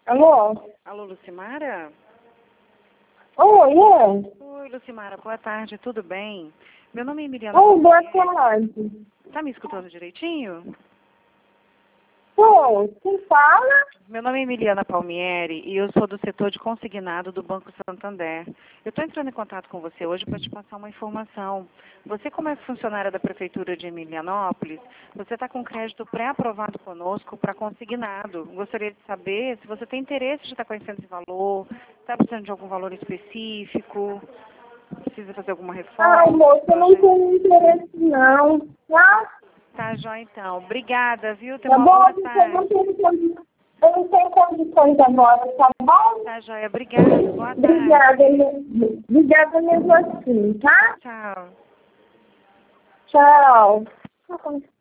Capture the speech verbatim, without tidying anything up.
Alô? Alô, Lucimara? Oi, é? Oi, Lucimara, boa tarde, tudo bem? Meu nome é Emiliana. Oi, boa tarde. Tá me escutando direitinho? Oi, quem fala? Meu nome é Emiliana Palmieri e eu sou do setor de consignado do Banco Santander. Eu estou entrando em contato com você hoje para te passar uma informação. Você, como é funcionária da Prefeitura de Emilianópolis, você está com crédito pré-aprovado conosco para consignado. Gostaria de saber se você tem interesse de estar conhecendo esse valor, está precisando de algum valor específico, precisa fazer alguma reforma. Ai, moça, eu não tenho interesse não, tá? Tá, jóia, então. Obrigada, viu? Tenha Tá uma bom? boa Eu não tarde. tenho condições, eu não tenho condições agora, tá bom? Tá, jóia. Obrigada. Boa tarde. Obrigada, me- obrigada mesmo assim, tá? Tchau. Tchau.